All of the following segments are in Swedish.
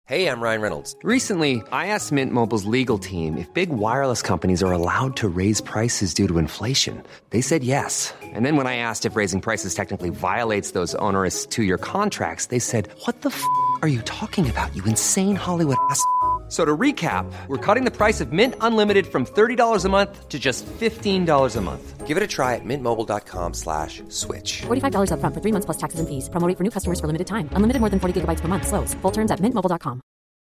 Hey, I'm Ryan Reynolds. Recently, I asked Mint Mobile's legal team if big wireless companies are allowed to raise prices due to inflation. They said yes. And then when I asked if raising prices technically violates those onerous two-year contracts, they said, "What the are you talking about, you insane Hollywood ass?" So to recap, we're cutting the price of Mint Unlimited from $30 a month to just $15 a month. Give it a try at mintmobile.com/switch. $45 up front for 3 months plus taxes and fees. Promo rate for new customers for limited time. Unlimited more than 40 gigabytes per month. Slows full terms at mintmobile.com.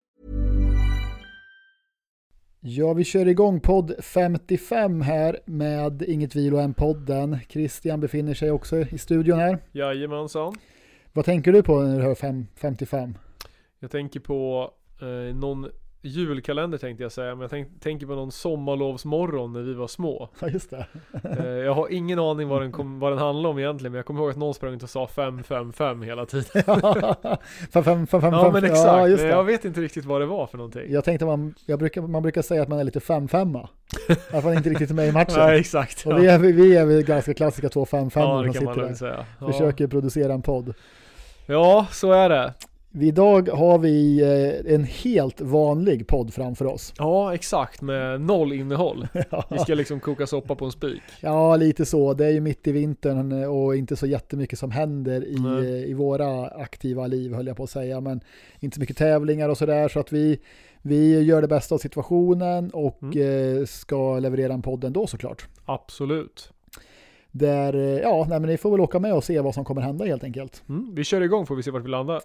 Ja, vi kör igång podd 55 här med Inget Vilohem-podden. Christian befinner sig också i studion här. Jajamensan. Vad tänker du på när du hör 55? Jag tänker på någon julkalender tänkte jag säga, men jag tänker på någon sommarlovsmorgon när vi var små. Ja, just det. Jag har ingen aning vad den handlar om egentligen, men jag kommer ihåg att någon sprang och sa 555 hela tiden. Ja, 5. Ja, men exakt. Ja, just det. Men jag vet inte riktigt vad det var för någonting. Jag tänkte man brukar säga att man är lite 5-5. Att man inte riktigt är med i matchen. Nej, exakt. Och vi är väl ganska klassiska 2-5-5. Ja, det kan man väl säga. Ja. Försöker producera en podd. Ja, så är det. Idag har vi en helt vanlig podd framför oss. Ja, exakt, med noll innehåll. Ja. Vi ska liksom koka soppa på en spik. Ja, lite så. Det är ju mitt i vintern och inte så jättemycket som händer i våra aktiva liv, höll jag på att säga. Men inte så mycket tävlingar och sådär, så att vi gör det bästa av situationen och ska leverera en podd ändå såklart. Absolut. Men ni får väl åka med och se vad som kommer hända helt enkelt. Vi kör igång, får vi se vart vi landar.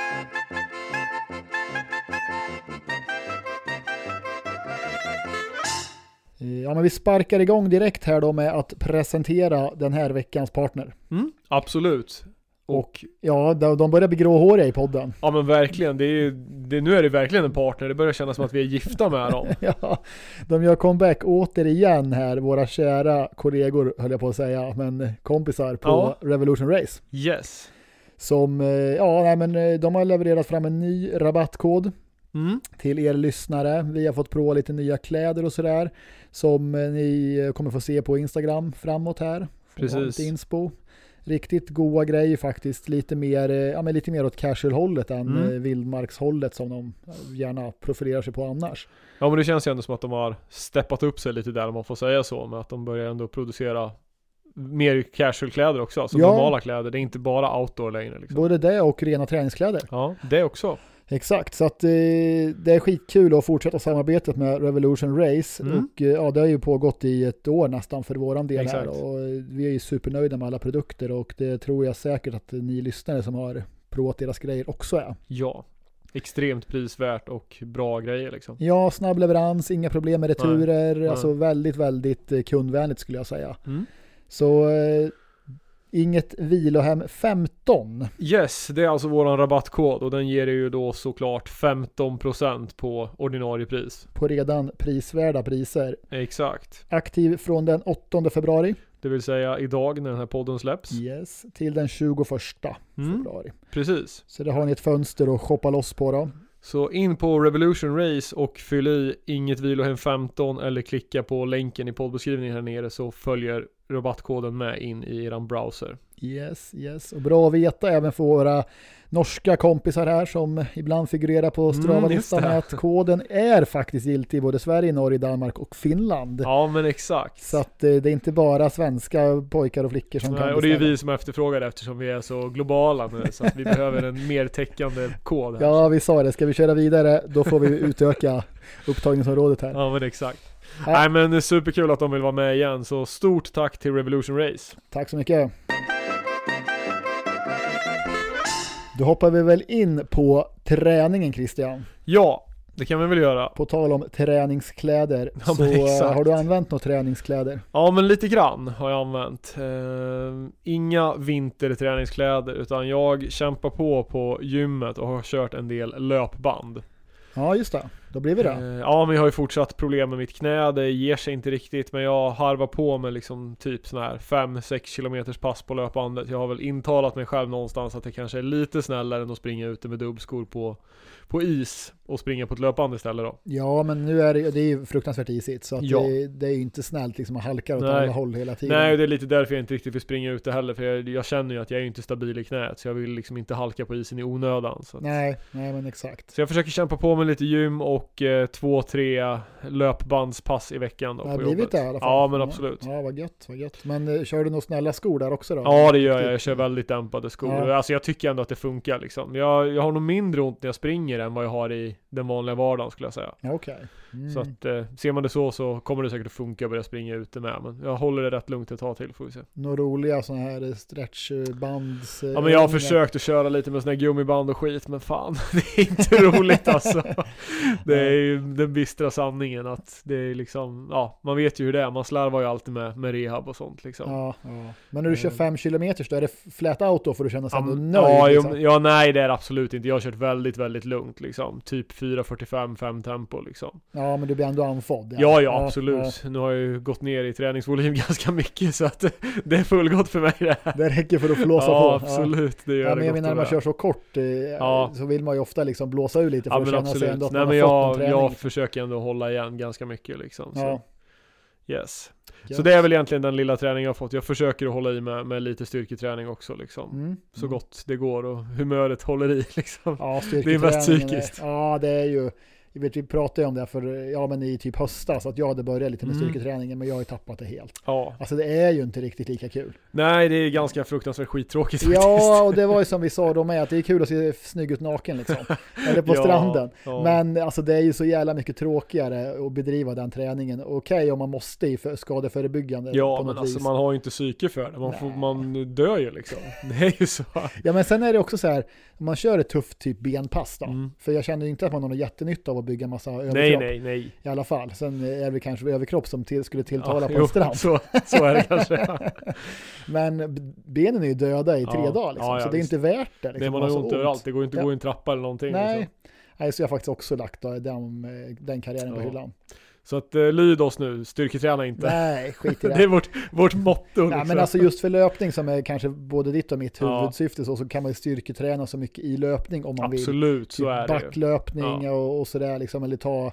Ja, men vi sparkar igång direkt här då med att presentera den här veckans partner. Absolut. Och ja, de börjar bli gråhåriga i podden. Ja, men verkligen. Nu är det verkligen en partner. Det börjar kännas som att vi är gifta med dem. Ja, de gör comeback återigen här. Våra kära kollegor, höll jag på att säga, men kompisar på Revolution Race. Yes. Som, de har levererat fram en ny rabattkod till er lyssnare. Vi har fått prova lite nya kläder och sådär, som ni kommer få se på Instagram framåt här. Precis. Inspo. Riktigt goda grejer faktiskt, lite mer åt casual-hållet än vildmarkshållet som de gärna profilerar sig på annars. Ja, men det känns ju ändå som att de har steppat upp sig lite där, om man får säga så, med att de börjar ändå producera mer casual-kläder också, alltså normala kläder. Det är inte bara outdoor längre liksom. Både det och rena träningskläder. Ja, det också. Exakt, så att det är skitkul att fortsätta samarbetet med Revolution Race och det har ju pågått i ett år nästan för våran del. Exakt. Här, och vi är ju supernöjda med alla produkter och det tror jag säkert att ni lyssnare som har provat deras grejer också är. Ja, extremt prisvärt och bra grejer liksom. Ja, snabb leverans, inga problem med returer, alltså väldigt, väldigt kundvänligt skulle jag säga. Så Inget Vilohem 15. Yes, det är alltså våran rabattkod och den ger ju då såklart 15% på ordinarie pris. På redan prisvärda priser. Exakt. Aktiv från den 8 februari. Det vill säga idag när den här podden släpps. Yes, till den 21 februari. Precis. Så det har ni ett fönster att shoppa loss på då. Så in på Revolution Race och fyll i Inget Vilohem 15 eller klicka på länken i poddbeskrivningen här nere, så följer rabattkoden med in i eran browser. Yes. Och bra att veta även för våra norska kompisar här som ibland figurerar på Strava-listan att koden är faktiskt giltig i både Sverige, Norge, Danmark och Finland. Ja, men exakt. Så att det är inte bara svenska pojkar och flickor som kan beställa. Och det är vi som efterfrågar eftersom vi är så globala nu, så att vi behöver en mer täckande kod här. Ja, vi sa det. Ska vi köra vidare, då får vi utöka upptagningsområdet här. Ja, men exakt. Nej, men det är superkul att de vill vara med igen, så stort tack till Revolution Race. Tack så mycket. Då hoppar vi väl in på träningen, Christian. Ja, det kan vi väl göra. På tal om träningskläder, ja, så har du använt några träningskläder? Ja, men lite grann har jag använt. Inga vinterträningskläder, utan jag kämpar på gymmet och har kört en del löpband. Ja, just det. Då blir vi det. Ja, men jag har ju fortsatt problem med mitt knä. Det ger sig inte riktigt, men jag harvar på med liksom typ sån här 5-6 kilometers pass på löpbandet. Jag har väl intalat mig själv någonstans att det kanske är lite snällare än att springa ute med dubbskor på is och springa på ett löpband istället då. Ja, men nu är det är ju fruktansvärt isigt, så att Ja. det är ju inte snällt liksom att halka åt alla håll hela tiden. Nej, det är lite därför jag inte riktigt vill springa ute heller, för jag känner ju att jag är inte stabil i knät, så jag vill liksom inte halka på isen i onödan. Så att... Nej, men exakt. Så jag försöker kämpa på med lite gym och 2-3 löpbandspass i veckan då. Det har på blivit jobbet. det i alla fall. Ja, men absolut. Ja, vad gött. Men kör du några snälla skor där också då? Ja, det gör jag. Jag kör väldigt dämpade skor. Ja. Alltså jag tycker ändå att det funkar liksom. Jag har nog mindre ont när jag springer än vad jag har i den vanliga vardagen, skulle jag säga. Okej. Så att ser man det så kommer det säkert att funka att börja springa ute med. Men jag håller det rätt lugnt ett tag till, får vi se. Några roliga sådana här stretchbands. Ja, men jag har försökt att köra lite med såna här gummiband och skit, men fan, det är inte roligt alltså. Det är ju den bistra sanningen att det är liksom, ja, man vet ju hur det är. Man slarvar ju alltid med rehab och sånt liksom. Ja. Men när du kör 5 kilometer då är det flat out då för att känna sig ändå nöjd? Ja, liksom. Nej, det är absolut inte. Jag har kört väldigt, väldigt lugnt liksom. Typ 4:45-5 tempo liksom. Ja, men du blir ändå andfådd. Ja, absolut. Nu har jag ju gått ner i träningsvolym ganska mycket, så att det är fullgott för mig det här. Det räcker för att flåsa på. Ja, absolut. Det gör det men jag menar, när man kör så kort så vill man ju ofta liksom blåsa ur lite för att känna sig ändå att man har fått en träning. Jag försöker ändå hålla igen ganska mycket liksom. Så. Ja. Yes. Så det är väl egentligen den lilla träningen jag har fått. Jag försöker att hålla i med lite styrketräning också liksom. Så gott det går och humöret håller i liksom. Ja, det är mest psykiskt. Ja, det är ju, jag vet, vi pratade ju om det men i typ höstas att jag hade börjat lite med styrketräningen, men jag har ju tappat det helt. Ja. Alltså det är ju inte riktigt lika kul. Nej, det är ganska fruktansvärt skittråkigt faktiskt. Ja, och det var ju som vi sa då med, att det är kul att se snygg ut naken liksom. Eller på stranden. Ja. Men alltså det är ju så jävla mycket tråkigare att bedriva den träningen. Okej, om man måste i skadeförebyggande ja, på något men alltså vis. Man har ju inte psyke för det. Man dör ju liksom. Det är ju så. Ja, men sen är det också så här, om man kör ett tufft typ benpass då. För jag känner inte att man har någon jättenytta av att bygga massa överkropp. Nej. I alla fall. Sen är det kanske överkropp som skulle tilltala på en strand. Så är det kanske. Men benen är ju döda i 3 dagar liksom. Så det är inte värt det. Liksom. Det man har ont överallt. Det går inte att gå i en trappa eller någonting. Nej. Liksom. Nej, så jag har faktiskt också lagt den karriären på hyllan. Så att lyd oss nu, styrketräna inte. Nej, skit i det. Det är vårt motto. Liksom. Ja, men alltså just för löpning som är kanske både ditt och mitt huvudsyfte så kan man ju styrketräna så mycket i löpning om man vill. Absolut, så är det. Backlöpning och sådär liksom, eller ta,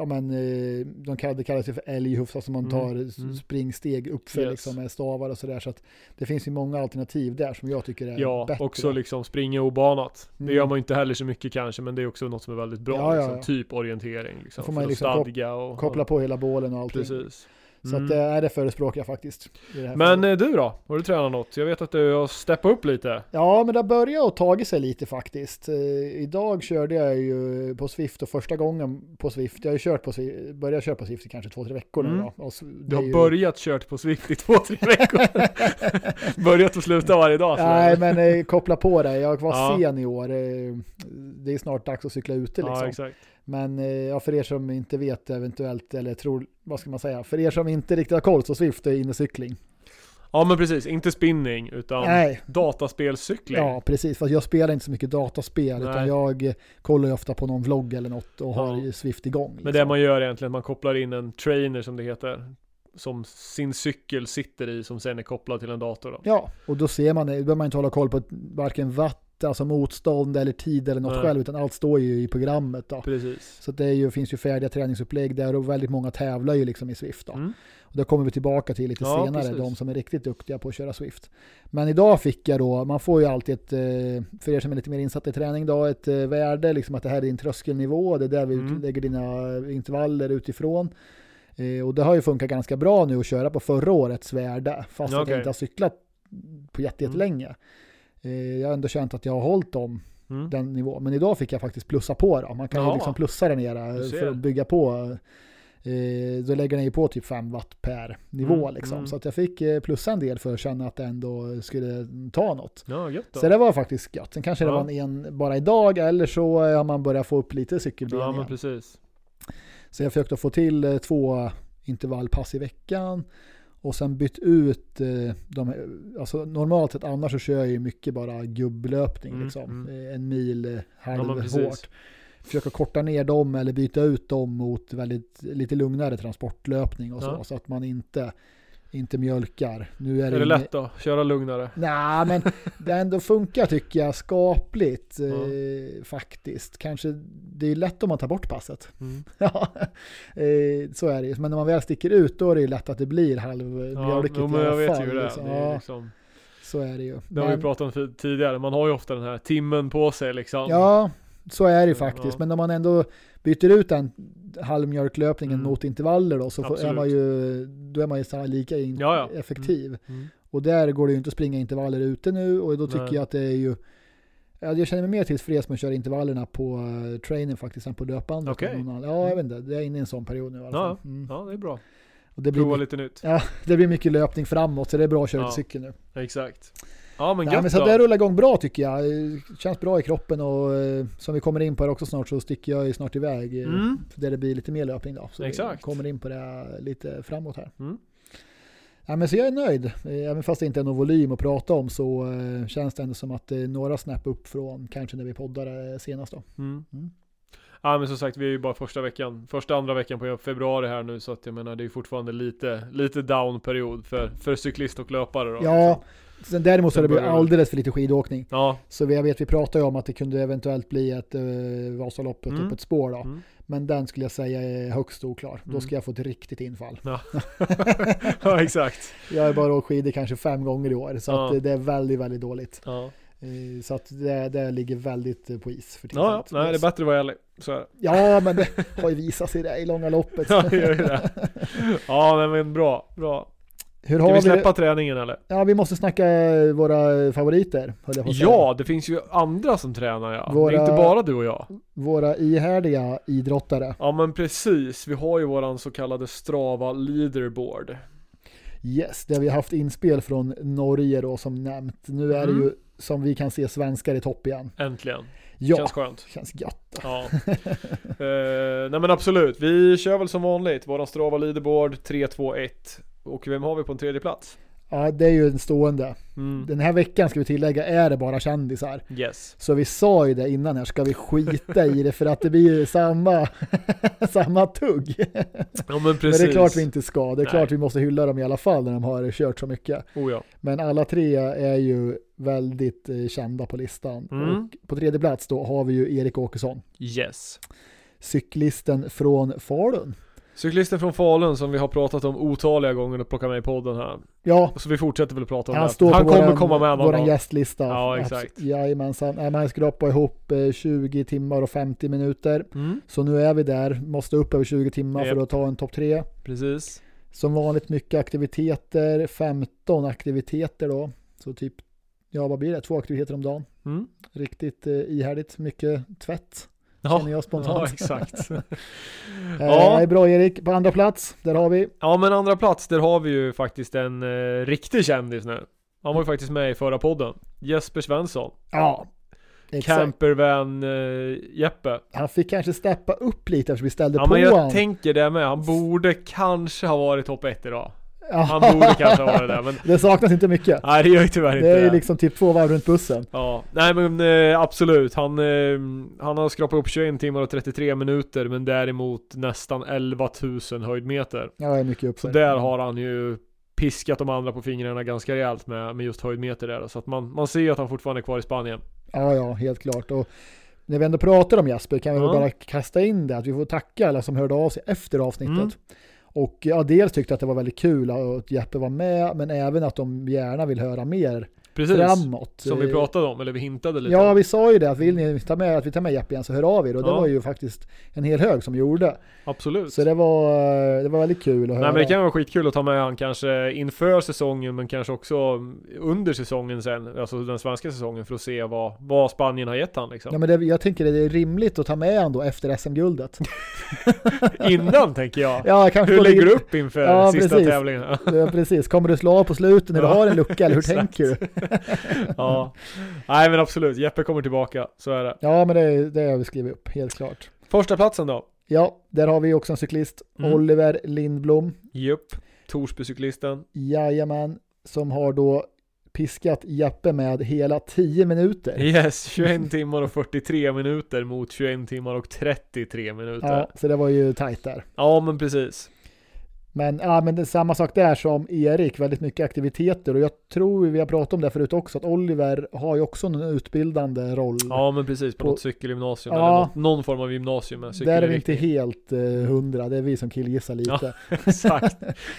det kallas ju för älghufs, alltså man tar springsteg uppför liksom med stavar och sådär, så att det finns ju många alternativ där som jag tycker är bättre. Ja, också liksom springa obanat. Det gör man inte heller så mycket kanske, men det är också något som är väldigt bra. Ja. Typ orientering liksom, får man liksom stadga och koppla på hela bålen och allting. Precis. Så att det förespråkar jag faktiskt. Men du då? Har du tränat något? Jag vet att du har steppat upp lite. Ja, men det börjar att tagit sig lite faktiskt. Idag körde jag ju på Swift och första gången på Swift. Jag har ju börjat köra på Swift i kanske 2-3 veckor nu då. Du har börjat kört på Swift i 2-3 veckor. Börjat och sluta varje dag. Nej, men koppla på det. Jag var sen i år. Det är snart dags att cykla ute liksom. Ja, exakt. Men för er som inte vet eventuellt, eller tror, vad ska man säga, för er som inte riktigt har koll, så Swift är innecykling. Ja, men precis, inte spinning utan dataspelcykling. Ja, precis, fast jag spelar inte så mycket dataspel. Utan jag kollar ju ofta på någon vlogg eller något och har Swift igång liksom. Men det man gör egentligen, man kopplar in en trainer som det heter, som sin cykel sitter i, som sen är kopplad till en dator då. Ja, och då ser man, då behöver man inte hålla koll på varken watt, alltså motstånd eller tid eller något själv, utan allt står ju i programmet då. Precis. Så det finns ju färdiga träningsupplägg där, och väldigt många tävlar ju liksom i Swift då. Och det kommer vi tillbaka till lite senare, precis. De som är riktigt duktiga på att köra Swift. Men idag fick jag då, man får ju alltid för er som är lite mer insatta i träning då, ett värde, liksom att det här är din tröskelnivå, det är där vi lägger dina intervaller utifrån. Och det har ju funkat ganska bra nu att köra på förra årets värde, fast att jag inte har cyklat på jättelänge. Jag har ändå känt att jag har hållit den nivån. Men idag fick jag faktiskt plussa på då. Man kan ju liksom plussa där nere för att bygga på. Då lägger den ju på typ 5 watt per nivå liksom. Så att jag fick plussa en del för att känna att det ändå skulle ta något. Ja, gött då. Så det var faktiskt gött. Sen kanske det var en bara idag, eller så har man börjat få upp lite cykelben. Ja, men precis. Så jag försökte få till 2 intervallpass i veckan. Och sen bytt ut alltså normalt sett annars så kör jag ju mycket bara gubblöpning liksom. 1 mil halvhårt. försöka korta ner dem eller byta ut dem mot lite lugnare transportlöpning och så att man inte mjölkar. Nu är det lätt då? Köra lugnare? Nej, men det ändå funkar tycker jag skapligt faktiskt. Kanske det är lätt om man tar bort passet. Så är det. Men när man väl sticker ut då är det lätt att det blir halvmjölkigt i alla vet fall. ju det. Liksom. Det är liksom... Så är det ju. Det har vi pratat om tidigare. Man har ju ofta den här timmen på sig liksom. Ja, så är det faktiskt. Ja. Men när man ändå byter ut den halvmjölklöpningen mot intervaller då, så är man ju så lika effektiv. Och där går det ju inte att springa intervaller ute nu, och då tycker jag att det är ju... Jag känner mig mer tillfreds med att köra intervallerna på trainen faktiskt än på löpbandet. Okay. Ja, jag vet inte. Det är inne i en sån period nu i alla fall. Ja, det är bra. Och det prova lite nytt. Ja, det blir mycket löpning framåt, så det är bra att köra till cykel nu. Exakt. Ja, men gött men så det rullar igång bra tycker jag. Känns bra i kroppen, och som vi kommer in på det också snart, så sticker jag snart iväg där det blir lite mer löpning då. Så exakt. Vi kommer in på det lite framåt här. Ja, men så jag är nöjd. Även fast det inte är någon volym att prata om, så känns det ändå som att det är några snäpp upp från kanske när vi poddade senast då. Ja, men som sagt, vi är ju bara andra veckan på februari här nu, så att jag menar det är fortfarande lite down-period för cyklist och löpare då. Ja, sen däremot så har det blivit alldeles för lite skidåkning. Ja. Så vi pratar ju om att det kunde eventuellt bli ett Vasaloppet upp ett spår då. Men den skulle jag säga är högst oklar. Då ska jag få ett riktigt infall. Ja, ja exakt. Jag är bara åkt skidor kanske 5 gånger i år, så att det är väldigt, väldigt dåligt. Ja. Så att det ligger väldigt på is för tillfället. Ja, nej, det är bättre att vara ärlig. Så är. Ja, men det har ju visat sig det i långa loppet. Ja, det gör ju det. Ja, men bra. Ska vi släppa träningen eller? Ja, vi måste snacka våra favoriter. Ja, det finns ju andra som tränar, det är inte bara du och jag. Våra ihärdiga idrottare. Ja, men precis. Vi har ju våran så kallade Strava leaderboard. Yes, det har vi haft inspel från Norge då, som nämnt. Nu är det ju, som vi kan se, svenskar i topp igen. Äntligen. Ja, känns skönt. Känns gött. Ja. Nej men absolut. Vi kör väl som vanligt våran Strava leaderboard 3-2-1. Och vem har vi på en tredje plats? Ja, det är ju en stående. Den här veckan, ska vi tillägga, är det bara kändisar. Yes. Så vi sa ju det innan här, ska vi skita i det, för att det blir ju samma tugg. Ja, men precis. Men det är klart vi inte ska. Det är klart vi måste hylla dem i alla fall när de har kört så mycket. Ja. Men alla tre är ju väldigt kända på listan. Och på tredje plats då har vi ju Erik Åkesson. Yes. Cyklisten från Falun. Cyklisten från Falun som vi har pratat om otaliga gånger och plockat med i podden här. Ja. Så vi fortsätter väl prata om han kommer komma med våran gästlista. Ja, exakt. Jajamensan. Man skrapar ihop 20 timmar och 50 minuter. Så nu är vi där. Måste upp över 20 timmar för att ta en topp 3. Precis. Som vanligt mycket aktiviteter. 15 aktiviteter då. Så typ, vad blir det? 2 aktiviteter om dagen. Riktigt ihärdigt. Mycket tvätt. Känner jag spontant. Ja, exakt. Ja. Bra Erik. På andra plats, där har vi. Ja, men andra plats, där har vi ju faktiskt en riktig kändis nu. Han var ju faktiskt med i förra podden. Jesper Svensson. Ja, exakt. Campervan Jeppe. Han fick kanske steppa upp lite eftersom vi ställde på men honom. Tänker det med. Han borde kanske ha varit topp 1 idag. Han borde kanske ha varit där, men det saknas inte mycket. Nej, det gör ju tyvärr inte. Det är liksom typ 2 varv runt bussen. Ja, nej men absolut. Han har skrapat upp 21 timmar och 33 minuter, men däremot nästan 11 000 höjdmeter. Ja, det är mycket upp. Så där har han ju piskat de andra på fingrarna ganska rejält med just höjdmeter där. Så att man ser att han fortfarande är kvar i Spanien. Ja, helt klart. Och när vi ändå pratar om Jesper kan vi bara kasta in det att vi får tacka alla som hörde av sig efter avsnittet. Och dels tyckte att det var väldigt kul att Jeppe var med, men även att de gärna vill höra mer framåt. Som vi pratade om, eller vi hintade lite. Ja, vi sa ju det, att vill ni ta med Jeppe igen så hör av er. Och det var ju faktiskt en hel hög som gjorde. Absolut. Så det var väldigt kul att höra. Nej, men det kan vara skitkul att ta med han kanske inför säsongen, men kanske också under säsongen sen, alltså den svenska säsongen, för att se vad Spanien har gett han liksom. Ja, men jag tänker det är rimligt att ta med han då efter SM-guldet. Innan tänker jag. Ja, kanske. Hur lägger du upp inför sista tävlingen? Ja, precis. Kommer du slå av på slutet när du har en lucka, eller hur tänker du? Ja. Nej, men absolut. Jeppe kommer tillbaka, så är det. Ja, men det har vi skrivit upp, helt klart. Första platsen då? Ja, där har vi också en cyklist. Oliver Lindblom. Jupp. Torsby-cyklisten. Jajamän. Som har då piskat Jeppe med hela 10 minuter. Yes, 21 timmar och 43 minuter mot 21 timmar och 33 minuter. Ja, så det var ju tajt där. Ja, men precis. Men det är samma sak där som Erik, väldigt mycket aktiviteter, och jag tror vi har pratat om det förut också, att Oliver har ju också en utbildande roll. Ja, men precis, på något cykelgymnasium ja, eller någon form av gymnasium med cykel. Där är vi inte helt 100, det är vi som killgissar lite. Ja, exakt.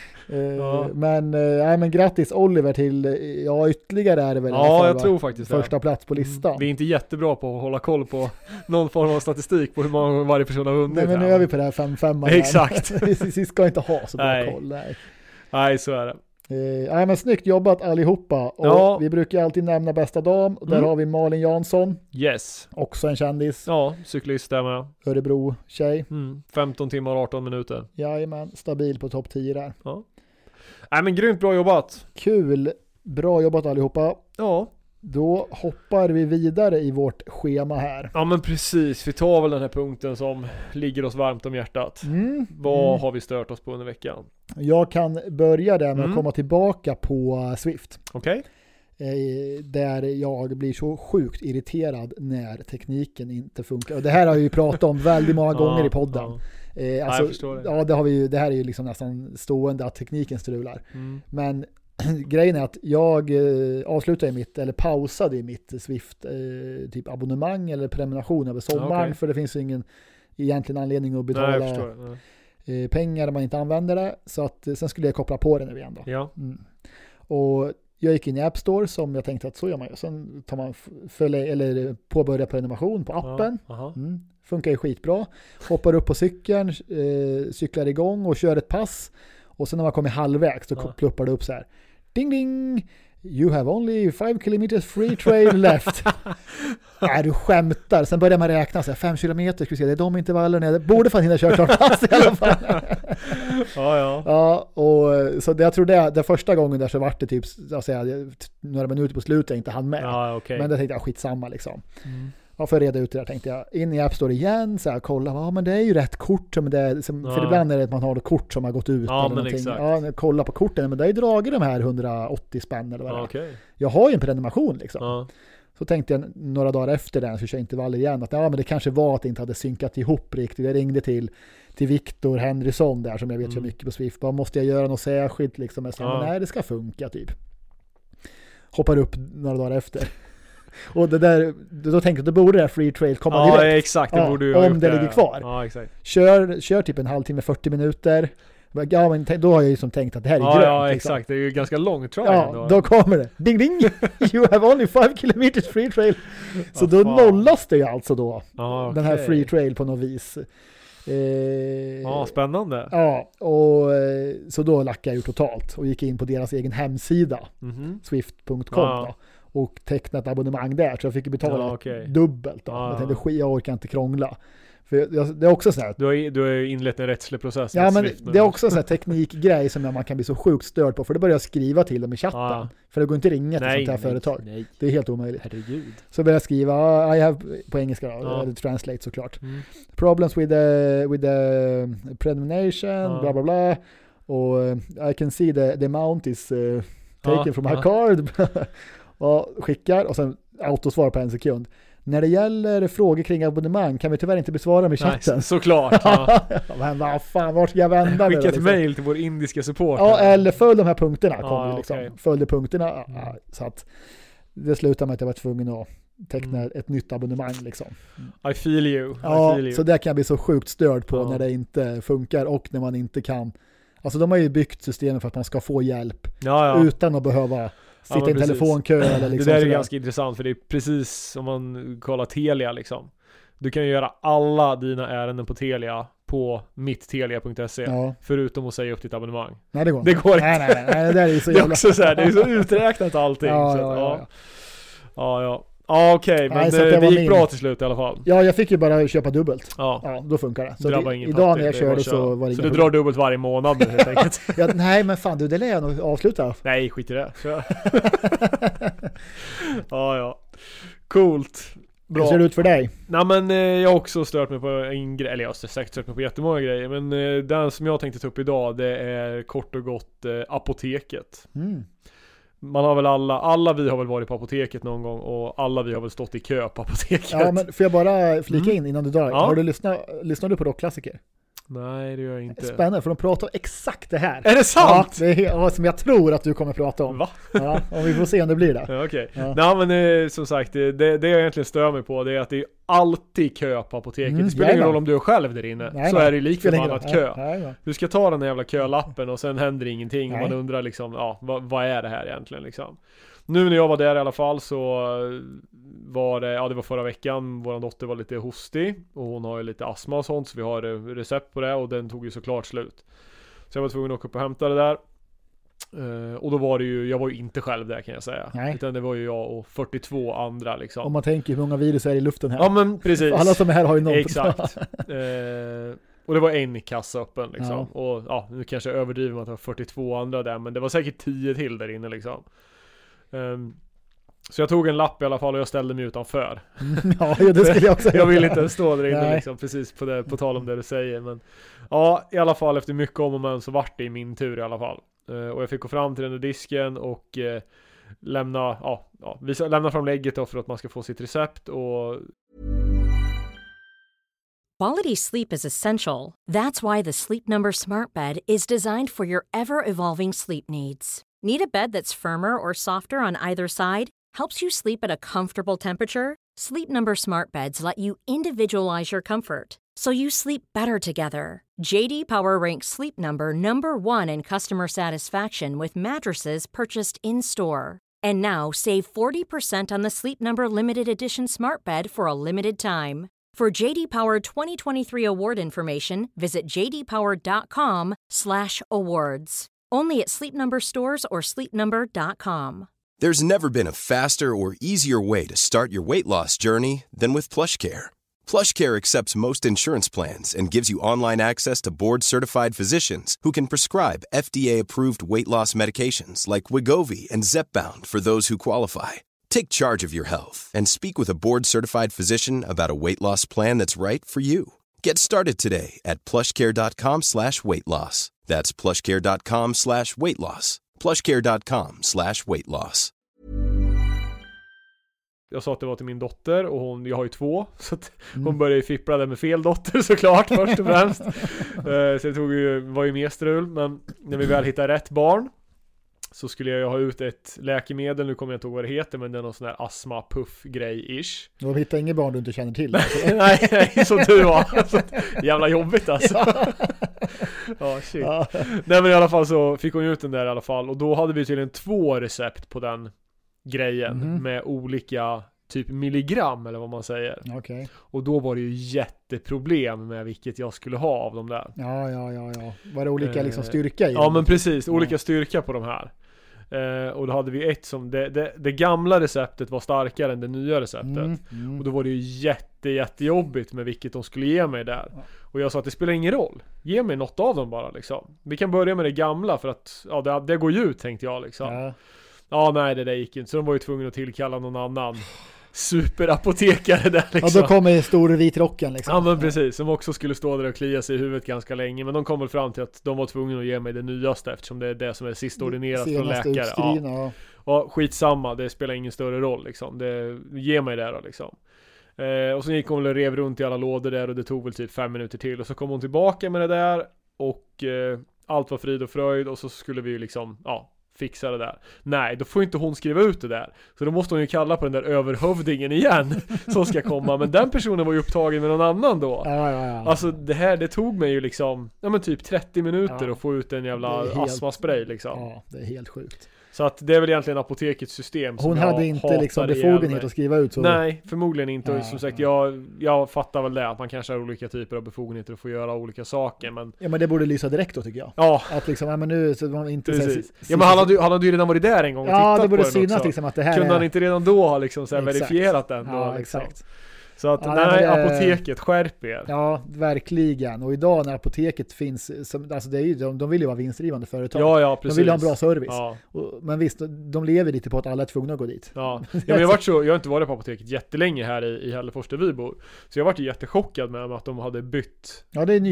Men grattis Oliver till, ytterligare är det väl. Ja, jag tror faktiskt första plats på listan. Vi är inte jättebra på att hålla koll på någon form av statistik på hur många varje person har vunnit. Nej, men nu är vi på det här 5-5. Exakt. Vi ska inte ha så bra koll. Nej, så är det. Men snyggt jobbat allihopa. Och vi brukar alltid nämna bästa dam. Och där har vi Malin Jansson. Yes. Också en kändis. Ja, cyklist där med. Örebro tjej. 15 timmar och 18 minuter. Jajamän, stabil på topp 10 där. Ja. Nej, men grymt bra jobbat. Kul. Bra jobbat allihopa. Ja. Då hoppar vi vidare i vårt schema här. Ja, men precis. Vi tar väl den här punkten som ligger oss varmt om hjärtat. Vad har vi stört oss på under veckan? Jag kan börja där med att komma tillbaka på Swift. Okej. Där jag blir så sjukt irriterad när tekniken inte funkar. Och det här har vi ju pratat om väldigt många gånger i podden. Jag förstår det. Ja, det här är ju liksom nästan stående att tekniken strular. Men grejen är att jag avslutade pausade i mitt Swift typ abonnemang eller prenumeration över sommaren, för det finns ju ingen egentligen anledning att betala pengar om man inte använder det, så att sen skulle jag koppla på det nu igen då. Ja. Och jag gick in i App Store som jag tänkte att så gör man ju. Sen tar man påbörja prenumeration på appen. Funkar ju skitbra. Hoppar upp på cykeln, cyklar igång och kör ett pass. Och sen när man kommer halvvägs så pluppar det upp så här. Ding ding! You have only 5 kilometers free trail left. Nej, du skämtar. Sen börjar man räkna så här, 5 kilometer, ska vi se, det är de intervallerna. Det borde fan hinna köra klart pass i alla fall. Ja, och så jag tror det första gången där så var det typ några minuter på slutet jag inte hann med. Men det tänkte jag skitsamma liksom. Ja, för att reda ut det där tänkte jag. In i App Store igen, så här, kolla, men det är ju rätt kort som det är, för ibland är det att man har ett kort som har gått ut eller någonting. Exakt. Kolla på korten, men det är ju dragit de här 180 spänn eller vad det är. Jag har ju en prenumeration liksom. Så tänkte jag några dagar efter den så kör intervaller igen att men det kanske var att det inte hade synkat ihop riktigt. Jag ringde till Viktor Henrysson där som jag vet så mycket på Swift. Bara, måste jag göra något särskilt liksom? Men nej, det ska funka typ. Hoppar upp några dagar efter. Och det där, då tänkte jag, då borde det här free trail komma direkt. Ja, exakt. Det borde ju om det ligger kvar. Ja, exakt. Kör typ en halvtimme, 40 minuter. Ja, men då har jag ju som tänkt att det här är grönt. Ja, exakt. Liksom. Det är ju ganska långt tror jag. Då kommer det. Ding ding! You have only 5 kilometers free trail. Så då nollas det ju alltså då. Den här free trail på något vis. Spännande. Ja, och så då lackade jag ju totalt och gick in på deras egen hemsida. Swift.com då. Och tecknat abonnemang där, så jag fick betala dubbelt då. Jag tänkte, jag orkar inte krångla. För det är också så här, du har ju inlett en rättslig process. Ja, men det är också en sån här teknikgrej som man kan bli så sjukt störd på, för det börjar jag skriva till dem i chatten. För det går inte ringa till sånt här företag. Nej. Det är helt omöjligt. Herregud. Så börjar jag skriva, I have, på engelska då, translate såklart. Problems with the prenumeration, bla bla bla. Och I can see the amount is taken from my card. Och skickar och sen autosvar på 1 sekund. När det gäller frågor kring abonnemang kan vi tyvärr inte besvara med chatten. Såklart. Men vad fan, vart ska jag vända? Skicka ett mejl till vår indiska support. Ja, eller följ de här punkterna. Följde punkterna. Så att det slutade med att jag var tvungen att teckna ett nytt abonnemang liksom. I feel you. Så där kan jag bli så sjukt störd på när det inte funkar och när man inte kan. Alltså de har ju byggt systemet för att man ska få hjälp utan att behöva sitta i en telefonkö eller liksom. Det där är ganska intressant, för det är precis som man kollar Telia liksom. Du kan ju göra alla dina ärenden på Telia på mitttelia.se förutom att säga upp ditt abonnemang. Nej, det går inte. Nej, det där är ju så jävla... Det är också så här, det är så uträknat allting. Okej, men det gick bra till slut i alla fall. Ja, jag fick ju bara köpa dubbelt. Ja, då funkar det. Så idag när jag körde så var det. Så du drar dubbelt varje månad nu, helt enkelt. Nej, men fan, det lär jag nog avsluta. Nej, skit i det. Ja. Coolt. Bra. Hur ser det ut för dig? Nej, men jag har också stört mig på en grej, eller jag har säkert stört mig på jättemånga grejer, men den som jag tänkte ta upp idag, det är kort och gott apoteket. man har väl alla vi har väl varit på apoteket någon gång och alla vi har väl stått i kö på apoteket. Ja, men får jag bara flika in innan du drar? Ja. Har du lyssnar du på rockklassiker? Nej, det gör jag inte. Spännande, för de pratar exakt det här. Är det sant? Ja, det är som jag tror att du kommer prata om. Va? Ja, om vi får se om det blir det. Ja, okej. Ja. Nej, men som sagt, det jag egentligen stör mig på, det är att det är alltid kö på apoteket. Det spelar ingen roll om du är själv där inne. Nej, så är det likförbannat kö. Ja. Du ska ta den där jävla kölappen och sen händer ingenting. Nej. Och man undrar liksom, ja, vad är det här egentligen liksom? Nu när jag var där i alla fall så var det var förra veckan. Vår dotter var lite hostig och hon har ju lite astma och sånt, så vi har recept på det och den tog ju såklart slut. Så jag var tvungen att åka upp och hämta det där. Och då var det ju, jag var ju inte själv där kan jag säga. Nej. Utan det var ju jag och 42 andra liksom. Om man tänker hur många virus är i luften här. Ja, men precis. Alla som är här har ju något. Exakt. Och det var en kassa öppen liksom. Ja. Och ja, nu kanske jag överdriver med att det var 42 andra där, men det var säkert 10 till där inne liksom. Så jag tog en lapp i alla fall och jag ställde mig utanför. Ja, det skulle jag också Jag vill inte stå där inne Nej. liksom, precis på tal om det du säger. Men ja, i alla fall efter mycket om och men så vart det i min tur i alla fall. Och jag fick gå fram till den där disken och lämna fram lägget då för att man ska få sitt recept och Quality sleep is essential. That's why the Sleep Number Smart Bed is designed for your ever-evolving sleep needs. Need a bed that's firmer or softer on either side? Helps you sleep at a comfortable temperature? Sleep Number Smart Beds let you individualize your comfort, so you sleep better together. JD Power ranks Sleep Number #1 in customer satisfaction with mattresses purchased in-store. And now save 40% on the Sleep Number Limited Edition Smart Bed for a limited time. For JD Power 2023 award information, visit jdpower.com/awards. Only at Sleep Number stores or sleepnumber.com. There's never been a faster or easier way to start your weight loss journey than with PlushCare. PlushCare accepts most insurance plans and gives you online access to board-certified physicians who can prescribe FDA-approved weight loss medications like Wegovy and Zepbound for those who qualify. Take charge of your health and speak with a board-certified physician about a weight loss plan that's right for you. Get started today at plushcare.com/weightloss. That's plushcare.com/weightloss. plushcare.com/weightloss. Jag sa att det var till min dotter och jag har ju 2, så att hon började ju fippla där med fel dotter såklart först och främst. Så det var ju mer strul, men när vi väl hittade rätt barn så skulle jag ju ha ut ett läkemedel, nu kommer jag inte ihåg vad det heter, men det är någon sån här astma-puff-grej-ish. Du hittar inget barn du inte känner till. nej, som du var. Alltså, jävla jobbigt alltså. Ja, shit. Ja. Nej, men i alla fall så fick hon ut den där i alla fall. Och då hade vi tydligen 2 recept på den grejen med olika typ milligram eller vad man säger. Okay. Och då var det ju jätteproblem med vilket jag skulle ha av de där. Ja. Var det olika liksom styrka i? Ja, men precis. Olika styrka på de här. Och då hade vi ett som det gamla receptet var starkare än det nya receptet. Och då var det ju jättejobbigt med vilket de skulle ge mig där. Och jag sa att det spelar ingen roll. Ge mig något av dem bara liksom. Vi kan börja med det gamla för att det går ju ut, tänkte jag liksom. Ja, nej, det där gick inte. Så de var ju tvungna att tillkalla någon annan superapotekare där liksom. Ja, då kommer stor vitrocken liksom. Ja, men precis. Som också skulle stå där och klia sig i huvudet ganska länge. Men de kom väl fram till att de var tvungna att ge mig det nyaste, eftersom det är det som är sist ordinerat från läkare. Ja. Och skitsamma, det spelar ingen större roll liksom. Ge mig det då liksom. Och så gick hon och rev runt i alla lådor där och det tog väl typ 5 minuter till. Och så kom hon tillbaka med det där och allt var frid och fröjd och så skulle vi ju liksom, fixa det där. Nej, då får inte hon skriva ut det där. Så då måste hon ju kalla på den där överhövdingen igen som ska komma. Men den personen var ju upptagen med någon annan då. Ja. Alltså det tog mig ju liksom typ 30 minuter att få ut en jävla astmaspray liksom. Ja, det är helt sjukt. Så att det är väl egentligen apotekets system som hon hade inte liksom befogenhet att skriva ut så. Nej, förmodligen inte. Och som sagt, jag fattar väl det, att man kanske har olika typer av befogenheter att få göra olika saker, men ja, men det borde lysa direkt då, tycker jag. Ja. Att liksom, men nu så man inte men han hade ju redan varit där en gång och tittat på den. Ja, det borde synas liksom att det här kunde han inte redan då ha liksom så här verifierat den då? Ja, liksom. Exakt. Så att apoteket, skärp er. Ja, verkligen. Och idag när apoteket finns, alltså det är ju, de vill ju vara vinstdrivande företag. Ja, precis. De vill ha en bra service. Ja. Men visst, de lever lite på att alla är tvungna att gå dit. Ja, men jag har inte varit på apoteket jättelänge här i Hällefors där vi bor. Så jag var jättechockad med att de hade bytt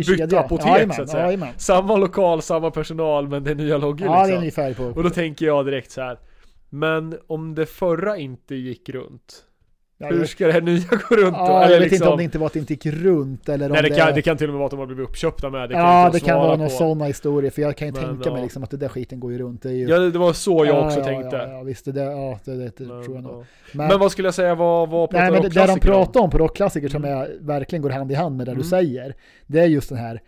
apotek så att säga. Samma lokal, samma personal, men det är nya loggor liksom. Ja, liksom. det är ungefär på. Och då tänker jag direkt så här: Men om det förra inte gick runt, hur ska det här nya gå runt då? Ja, eller jag vet liksom... inte om det inte var att det inte gick runt. Eller om Nej, det kan till och med vara att de har blivit uppköpta med. Det kan vara någon sådana historia. För jag kan ju tänka mig liksom att det där skiten går ju runt. Det är ju... Ja, det var så jag också tänkte. Ja, visst, det tror jag nog. Men vad skulle jag säga var på det de pratar om på rockklassiker som jag verkligen går hand i hand med det du säger. Det är just den här,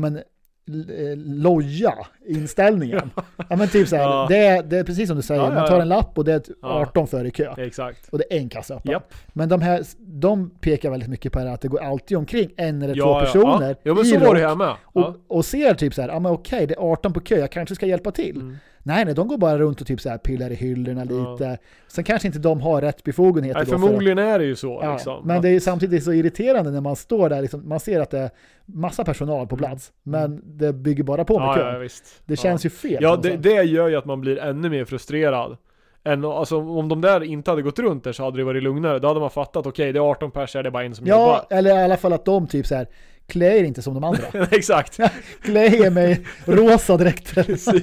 loja inställningen. Ja, men typ så här, det är precis som du säger. Man tar en lapp och det är 18 före i kö. Exakt. Och det är en kassa öppen. Yep. Men de pekar väldigt mycket på det att det går alltid omkring en eller två personer. Ja, men så var det här med. Och ser typ så här, men okej, det är 18 på kö, jag kanske ska hjälpa till. Nej, de går bara runt och typ så här pillar i hyllorna lite. Sen kanske inte de har rätt befogenheter. Nej, förmodligen är det ju så. Liksom. Men det är samtidigt så irriterande när man står där. Liksom, man ser att det är massa personal på plats. Men det bygger bara på med kön. Ja, visst. Det känns ju fel. Ja, det gör ju att man blir ännu mer frustrerad. Alltså, om de där inte hade gått runt där så hade det varit lugnare. Då hade man fattat, okej, det är 18 personer, det är bara en som jobbar. Ja, eller i alla fall att de typ så här klär inte som de andra. Exakt. Klär med rosa direkt.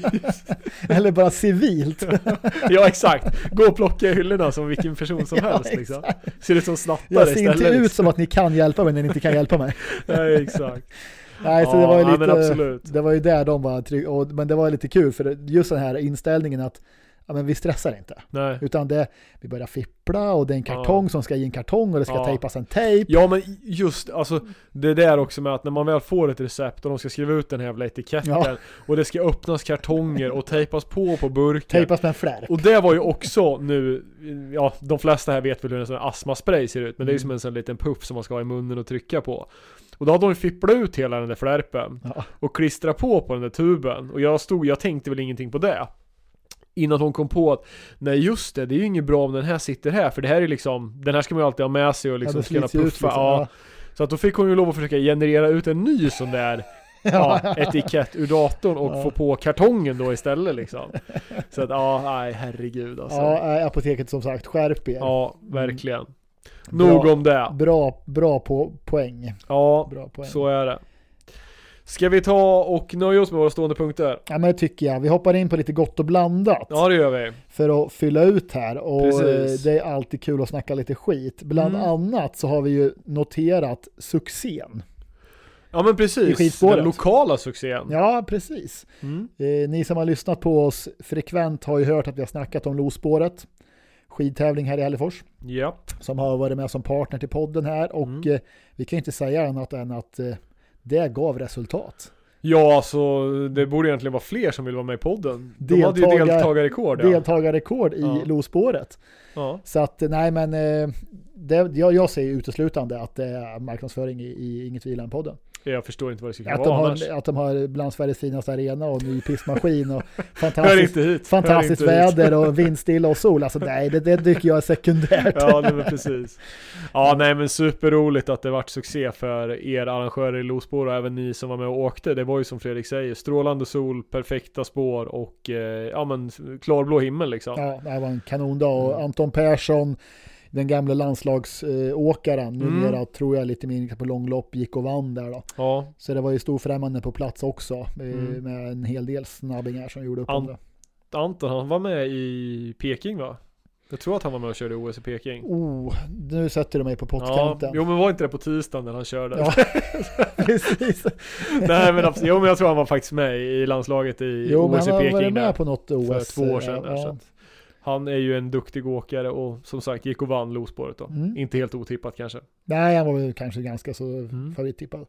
Eller bara civilt. Ja, exakt. Gå och plocka i hyllorna som vilken person som helst. Liksom. Ser ut som snattare jag ser istället. Inte ut som att ni kan hjälpa mig när ni inte kan hjälpa mig. Nej, exakt. Nej, så det var ju lite, men absolut. Det var ju där de var men det var lite kul för just den här inställningen att men vi stressar inte. Nej. Utan vi börjar fippla och det är en kartong som ska i en kartong och det ska tejpas en tejp. Ja, men just alltså det där också med att när man väl får ett recept och de ska skriva ut den här jävla etiketten och det ska öppnas kartonger och tejpas på burken. Tejpas med en flärp. Och det var ju också nu, de flesta här vet väl hur en sån astmaspray ser ut, men det är ju som en sån liten puff som man ska ha i munnen och trycka på. Och då hade de fipplat ut hela den där flärpen och klistrat på den där tuben. Och jag tänkte väl ingenting på det. Innan hon kom på att nej just det är ju inget bra om den här sitter här, för det här är liksom, den här ska man ju alltid ha med sig och liksom kunna puffa. Liksom. Så att då fick hon ju lov att försöka generera ut en ny sån där etikett ur datorn och få på kartongen då istället liksom. Så att nej herregud alltså. Ja, apoteket som sagt, skärp er. Ja, verkligen. Nog om det. Bra på poäng. Ja, bra poäng. Så är det. Ska vi ta och nöja oss med våra stående punkter? Ja, men det tycker jag. Vi hoppar in på lite gott och blandat. Ja, det gör vi. För att fylla ut här. Och precis. Det är alltid kul att snacka lite skit. Bland annat så har vi ju noterat succén. Ja, men precis. Den lokala succén. Ja, precis. Ni som har lyssnat på oss frekvent har ju hört att vi har snackat om Lospåret. Skidtävling här i Hällefors. Japp. Som har varit med som partner till podden här. Och vi kan inte säga annat än att det gav resultat. Ja, alltså det borde egentligen vara fler som vill vara med i podden. De hade ju deltagarrekord. Deltagarrekord i Lospåret. Ja. Så att, nej men jag ser uteslutande att det är marknadsföring i Inget Vila podden. Jag förstår inte vad det ska vara att de har bland Sveriges finaste arena och ny pissmaskin och fantastiskt väder och vindstilla och sol. Alltså nej, det tycker jag är sekundärt. Ja, det var precis. Ja, nej men superroligt att det vart succé för er arrangörer i Lospår och även ni som var med och åkte. Det var ju som Fredrik säger, strålande sol, perfekta spår och klarblå himmel liksom. Ja, det var en kanondag och Anton Persson, den gamla landslagsåkaren, numera tror jag lite mer på långlopp, gick och vann där då. Ja. Så det var ju storfrämmande på plats också med en hel del snabbingar som gjorde upp om det. Anton, han var med i Peking va? Jag tror att han var med och körde OS i Peking. Nu sätter du mig på pottkanten. Ja, men var inte det på tisdagen när han körde? Ja, precis. Nej, men absolut. Men jag tror han var faktiskt med i landslaget i OS i Peking. Han var med på något OS. För 2 år sedan. Ja. Så att han är ju en duktig åkare och som sagt gick och vann Lospåret då. Inte helt otippat kanske. Nej, han var väl kanske ganska så favorittippad.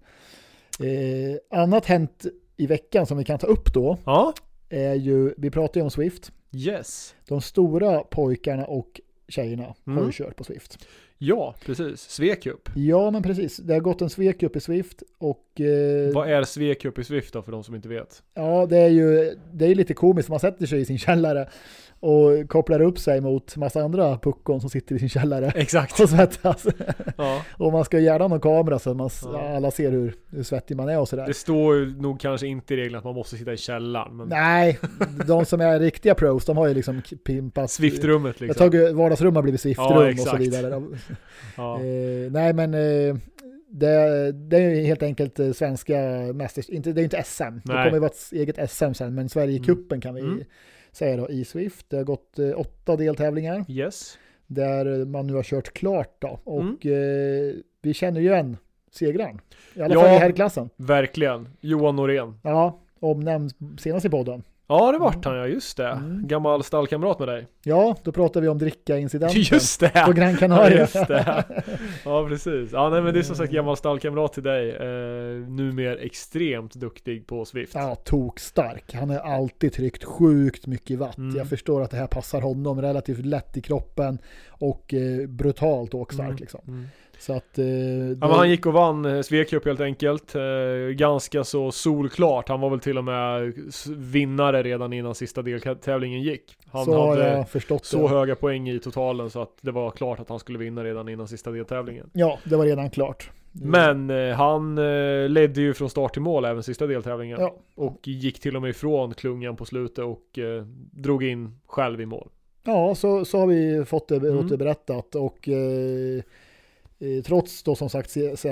Annat hänt i veckan som vi kan ta upp då är ju, vi pratar ju om Swift. Yes. De stora pojkarna och tjejerna har ju kört på Swift. Ja, precis. Svecup. Ja, men precis. Det har gått en Svecup i Swift och... Vad är Svecup i Swift då för de som inte vet? Ja, det är lite komiskt. Man sätter sig i sin källare och kopplar upp sig mot massa andra puckon som sitter i sin källare. Exakt. Och svettas. Ja. Och man ska gärna ha någon kamera så att alla ser hur svettig man är och sådär. Det står ju nog kanske inte i reglerna att man måste sitta i källaren. Men... Nej, de som är riktiga pros, de har ju liksom pimpat... Swiftrummet liksom. Jag tagit vardagsrum har blivit Swiftrum och så vidare. Ja. Nej, men... Det är ju helt enkelt svenska mästerskap. Det är inte SM. Det kommer ju vara ett eget SM sen, men Sverige-cupen kan vi säger då, i Swift. Det har gått 8 deltävlingar. Yes. Där man nu har kört klart då. Och vi känner ju igen segraren. I alla fall i herrklassen. Verkligen. Johan Norén. Ja, omnämnd senast i podden. Ja, det vart han, ja, just det. Gammal stallkamrat med dig. Ja, då pratar vi om dricka-incidenten. Just det! På Gran Canaria. Ja, just det. Ja, precis. Ja, nej, men det är som sagt gammal stallkamrat till dig. Numera extremt duktig på Swift. Ja, tokstark. Han har alltid tryckt sjukt mycket watt. Jag förstår att det här passar honom relativt lätt i kroppen och brutalt åkstark liksom. Så att, men han gick och vann Svekjup helt enkelt. Ganska så solklart. Han var väl till och med vinnare redan innan sista deltävlingen gick. Han så hade så det. höga poäng i totalen så att det var klart att han skulle vinna redan innan sista deltävlingen. Ja, det var redan klart. Men han ledde ju från start till mål även sista deltävlingen. Ja. Och gick till och med ifrån klungan på slutet och drog in själv i mål. Ja, så har vi fått det återberättat och trots då som sagt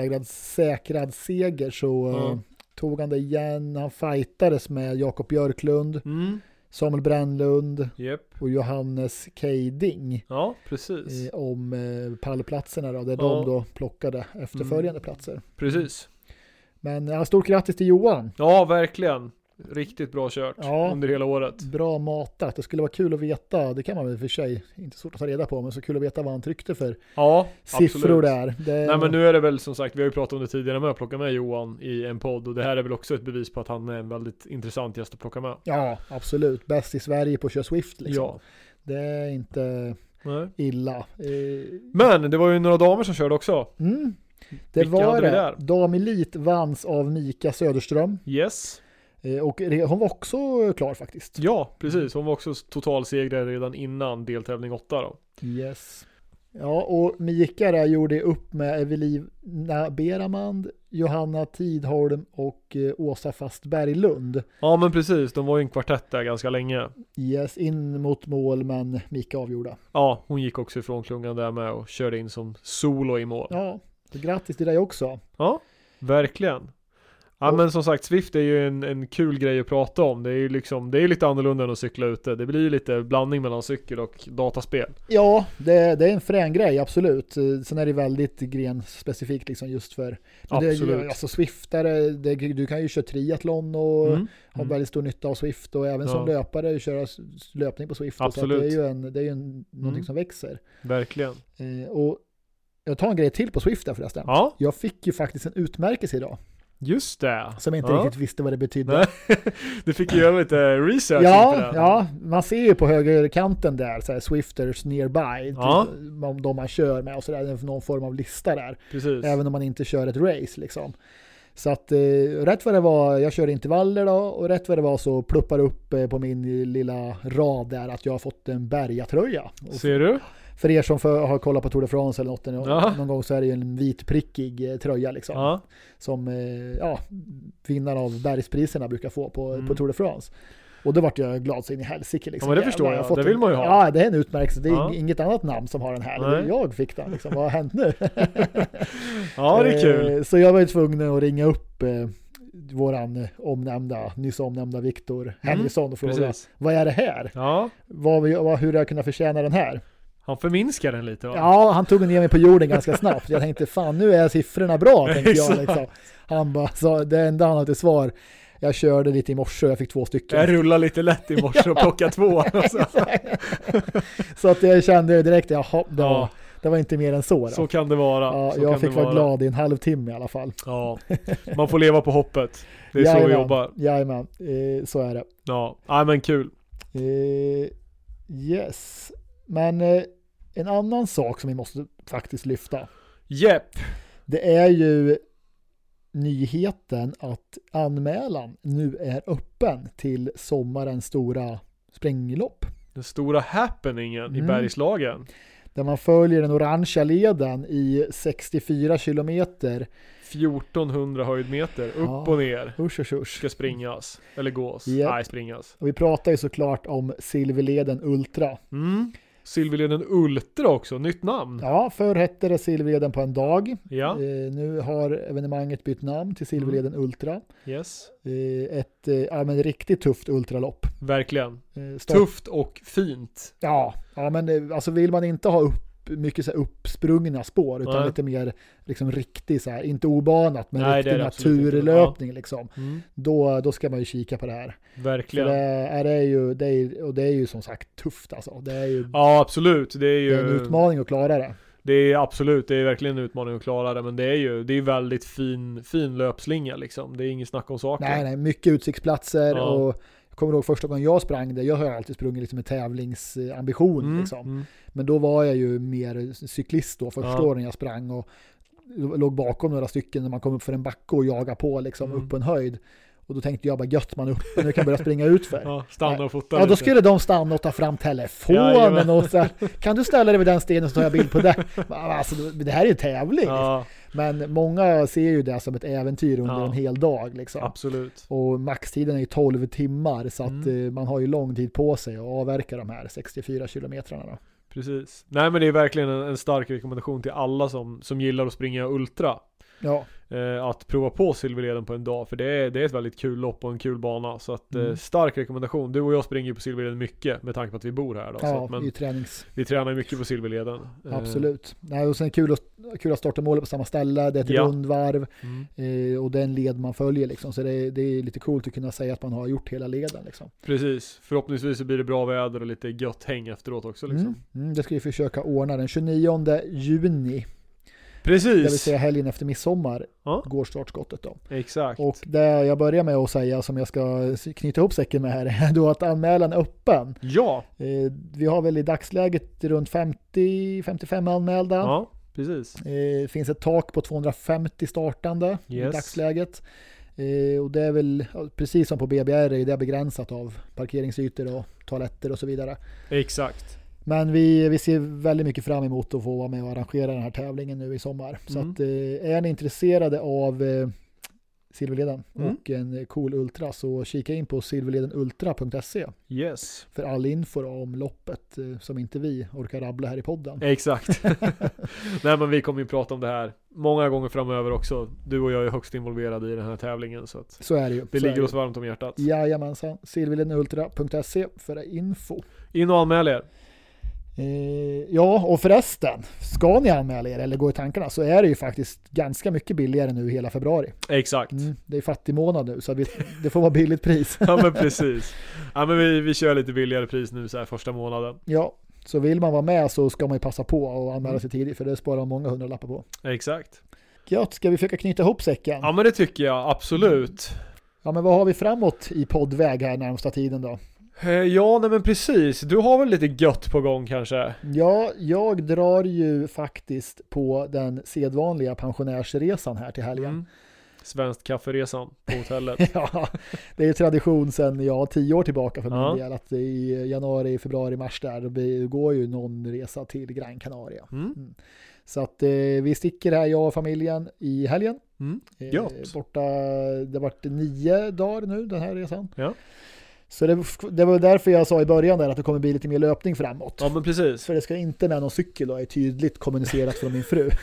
säkrad seger så tog han det igen. Han fightades med Jakob Björklund, Samuel Brännlund och Johannes Keiding. Ja, precis. Om pallplatserna då, där de då plockade efterföljande platser. Precis. Men stort grattis till Johan. Ja, verkligen. Riktigt bra kört under hela året. Bra matat. Det skulle vara kul att veta, det kan man väl för sig inte svårt att ta reda på, men så kul att veta vad han tryckte för siffror där. Nej, men nu är det väl som sagt, vi har ju pratat om det tidigare med att plocka med Johan i en podd och det här är väl också ett bevis på att han är en väldigt intressant gäst att plocka med. Ja, absolut. Bäst i Sverige på att köra Swift liksom. Ja. Det är inte illa. Men det var ju några damer som körde också. Det var det. Damelit vanns av Mika Söderström. Yes. Och hon var också klar faktiskt. Ja, precis. Hon var också totalsegrare redan innan deltävling 8 då. Yes. Ja, och Mika där gjorde upp med Evelina Beramand, Johanna Tidholm och Åsa Fastberglund. Ja, men precis. De var ju en kvartett där ganska länge. Yes, in mot mål, men Mika avgjorda. Ja, hon gick också ifrån klungan där med och körde in som solo i mål. Ja, grattis till dig också. Ja, verkligen. Ja, men som sagt, Swift är ju en kul grej att prata om. Det är ju liksom, det är lite annorlunda än att cykla ute. Det blir ju lite blandning mellan cykel och dataspel. Ja, det är en frän grej, absolut. Sen är det väldigt grenspecifikt liksom just för... Absolut. Alltså Swiftare, du kan ju köra triathlon och ha väldigt stor nytta av Swift. Och även som löpare köra löpning på Swift. Absolut. Så det är ju någonting som växer. Verkligen. Och jag tar en grej till på Swift där förresten. Ja. Jag fick ju faktiskt en utmärkelse idag. Just det. Som inte riktigt visste vad det betydde. Du fick ju göra lite research. Ja, man ser ju på högerkanten där så här, Swifters nearby. De man kör med och sådär. Någon form av lista där. Precis. Även om man inte kör ett race liksom. Så att rätt vad det var, jag kör intervaller då. Och rätt vad det var så pluppar upp på min lilla rad där att jag har fått en bergatröja. Ser du? För er som har kollat på Tour de France eller något någon gång så är det ju en vitprickig tröja liksom. Som vinnare av bergspriserna brukar få på Tour de France. Och då vart jag glad så in i helsike liksom. Ja, men det förstår jag. Det vill man ju ha. Ja, det är en utmärkelse. Det är inget annat namn som har den här. Jag fick den liksom. Vad har hänt nu? Ja, det är kul. Så jag var ju tvungen att ringa upp våran nyss omnämnda Viktor Henriksson och fråga, vad är det här? Ja. Hur jag kunnat förtjäna den här? Han förminskar den lite, va? Ja, han tog ner mig på jorden ganska snabbt. Jag tänkte, fan nu är siffrorna bra, tänkte jag liksom. Han bara, så det enda han hade svar, jag körde lite i morse och jag fick 2 stycken. Jag rullade lite lätt i morse och plockade 2. Så att jag kände direkt, det var inte mer än så. Då. Så kan det vara. Ja, jag fick vara glad i en halvtimme i alla fall. Ja, man får leva på hoppet. Det är så vi jobbar. Jajamän, så är det. Ja, men kul. Yes. Men en annan sak som vi måste faktiskt lyfta. Det är ju nyheten att anmälan nu är öppen till sommarens stora springlopp. Den stora happeningen i Bergslagen. Där man följer den orangea leden i 64 kilometer. 1400 höjdmeter upp och ner. Usch. Ska springas. Eller gås. Nej, springas. Och vi pratar ju såklart om Silverleden Ultra. Silverleden Ultra också, nytt namn. Ja, förr hette det Silverleden på en dag. Ja. Nu har evenemanget bytt namn till Silverleden Ultra. Yes. Ett riktigt tufft ultralopp. Verkligen. Tufft och fint. Ja, men alltså vill man inte ha mycket så här uppsprungna spår utan lite mer liksom riktigt så här, inte obanat men riktig naturlöpning liksom. Då ska man ju kika på det här. Verkligen. För det är ju som sagt tufft alltså. Det är ju, ja, absolut. Det är en utmaning att klara det. Det är absolut, det är verkligen en utmaning att klara det, men det är väldigt fin löpslinga liksom. Det är inget snack om saker. Nej, mycket utsiktsplatser och jag kommer ihåg första gången jag sprang det. Jag har alltid sprungit liksom med tävlingsambition liksom. Men då var jag ju mer cyklist då första åren jag sprang och låg bakom några stycken när man kom upp för en backe och jaga på liksom upp på en höjd. Och då tänkte jag bara gött man upp nu kan jag börja springa ut för. Ja, stanna och fota lite. Då skulle de stanna och ta fram telefonen och så här, kan du ställa dig vid den stenen så tar jag bild på det. Alltså, det här är ju tävling. Ja. Men många ser ju det som ett äventyr under en hel dag liksom. Absolut. Och maxtiden är ju 12 timmar så att man har ju lång tid på sig att avverka de här 64 kilometrarna då. Precis. Nej, men det är verkligen en stark rekommendation till alla som gillar att springa ultra. Ja. Att prova på Silverleden på en dag, för det är ett väldigt kul lopp och en kul bana, så att stark rekommendation. Du och jag springer ju på Silverleden mycket med tanke på att vi bor här då, ja, så att, men vi tränar mycket på Silverleden. Absolut. Nej, och sen kul att starta målet på samma ställe, det är ett rundvarv och den led man följer liksom, så det är lite coolt att kunna säga att man har gjort hela leden liksom. Precis. Förhoppningsvis så blir det bra väder och lite gött häng efteråt också liksom. Det ska vi försöka ordna den 29 juni. Precis. Det vill säga helgen efter midsommar går startskottet då. Exakt. Och det jag börjar med att säga som jag ska knyta ihop säcken med här är då att anmälan är öppen. Ja. Vi har väl i dagsläget runt 50-55 anmälda. Ja, precis. Det finns ett tak på 250 startande i dagsläget. Och det är väl precis som på BBR är det begränsat av parkeringsytor och toaletter och så vidare. Exakt. Men vi ser väldigt mycket fram emot att få vara med och arrangera den här tävlingen nu i sommar. Så att är ni intresserade av Silverleden och en cool ultra så kika in på silverledenultra.se. Yes. För all info om loppet som inte vi orkar rabbla här i podden. Exakt. Nej, men vi kommer ju prata om det här många gånger framöver också. Du och jag är högst involverade i den här tävlingen. Så är det ju. Det ligger oss varmt om hjärtat. Jajamensan. silverledenultra.se för info. In och anmäl er. Ja, och förresten, ska ni anmäla er eller gå i tankarna så är det ju faktiskt ganska mycket billigare nu hela februari. Exakt. Det är fattig månad nu så det får vara billigt pris. Ja, men precis. Ja, men vi kör lite billigare pris nu så här första månaden. Ja, så vill man vara med så ska man ju passa på och anmäla sig tidigt för det sparar många hundralappar på. Exakt. Gött, ska vi försöka knyta ihop säcken? Ja, men det tycker jag, absolut. Ja, men vad har vi framåt i poddväg här närmsta tiden då? Ja, nej men precis. Du har väl lite gött på gång kanske? Ja, jag drar ju faktiskt på den sedvanliga pensionärsresan här till helgen. Svenskt kafferesan på hotellet. Ja, det är tradition sedan 10 år tillbaka för min del att i januari, februari, mars där går ju någon resa till Gran Canaria. Så att vi sticker här, jag och familjen, i helgen. Borta, det har varit 9 dagar nu den här resan. Ja. Så det var därför jag sa i början där att det kommer bli lite mer löpning framåt. Ja, men precis. För det ska inte med någon cykel då, är tydligt kommunicerat från min fru.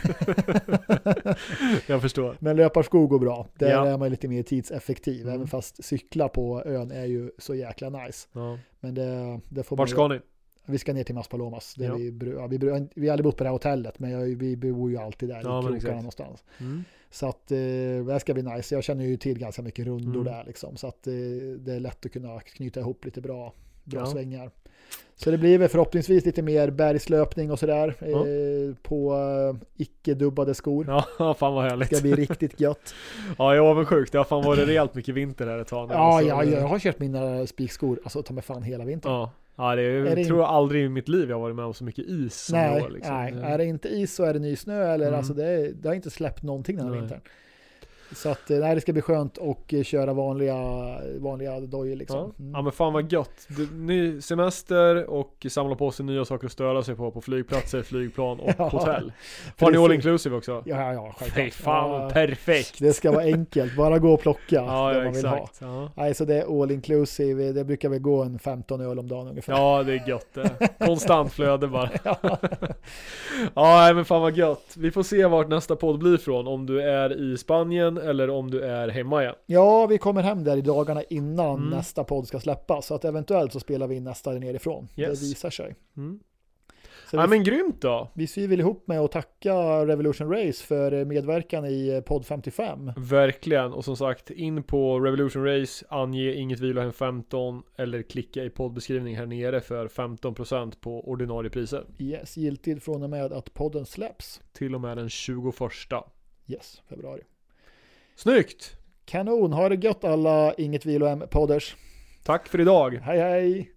Jag förstår. Men löparskog går bra. Där är man lite mer tidseffektiv. Även fast cykla på ön är ju så jäkla nice. Ja. Men det får Vart ska ni? Vi ska ner till Maspalomas. Vi har aldrig bott på det här hotellet, men vi bor ju alltid där i krokarna någonstans. Så att det ska bli nice. Jag känner ju till ganska mycket rundor där liksom. Så att det är lätt att kunna knyta ihop lite bra svängar. Så det blir väl förhoppningsvis lite mer bergslöpning och sådär på icke-dubbade skor. Ja, fan vad härligt. Det ska bli riktigt gött. Ja, jag var väl sjukt. Det har fan varit rejält mycket vinter här ett tag nu. Ja, jag har kört mina spikskor. Alltså ta mig fan hela vintern. Ja, jag tror jag aldrig i mitt liv jag har varit med om så mycket is. Nej, år, liksom. nej. Är det inte is så är det ny snö. Eller, alltså det har inte släppt någonting den här vintern. Så att nej, det ska bli skönt och köra vanliga dojor liksom. Ja, men fan vad gött. Ny semester och samla på sig nya saker att störa sig på flygplatser, flygplan och hotell. Har ni all inclusive också? Ja, Fy fan, perfekt. Det ska vara enkelt, bara gå och plocka det man vill exakt. ha. Nej, så det är all inclusive, det brukar väl gå en 15 öl om dagen ungefär. Ja, det är gött det. Konstant flöde bara. Ja, men fan vad gött. Vi får se vart nästa podd blir från, om du är i Spanien eller om du är hemma igen. Ja, vi kommer hem där i dagarna innan nästa podd ska släppas, så att eventuellt så spelar vi in nästa nerifrån. Yes. Det visar sig. Ja, men grymt då. Vi syr väl ihop med att tacka Revolution Race för medverkan i podd 55. Verkligen, och som sagt, in på Revolution Race, ange inget vilohem 15 eller klicka i poddbeskrivning här nere för 15% på ordinarie priser. Yes, giltigt från och med att podden släpps. Till och med den 21 februari. Snyggt! Kanon, ha det gött alla Inget Vilohem podders. Tack för idag. Hej hej!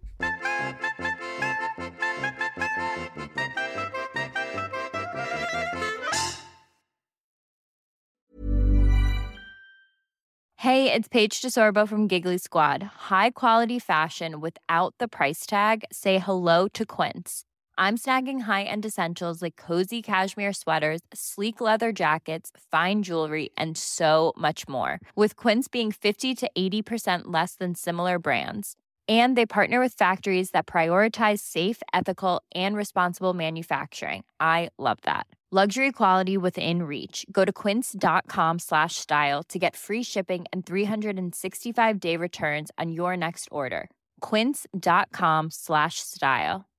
Hey, it's Paige DeSorbo from Giggly Squad. High quality fashion without the price tag. Say hello to Quince. I'm snagging high-end essentials like cozy cashmere sweaters, sleek leather jackets, fine jewelry, and so much more. With Quince being 50 to 80% less than similar brands. And they partner with factories that prioritize safe, ethical, and responsible manufacturing. I love that. Luxury quality within reach. Go to quince.com/style to get free shipping and 365-day returns on your next order. Quince.com/style.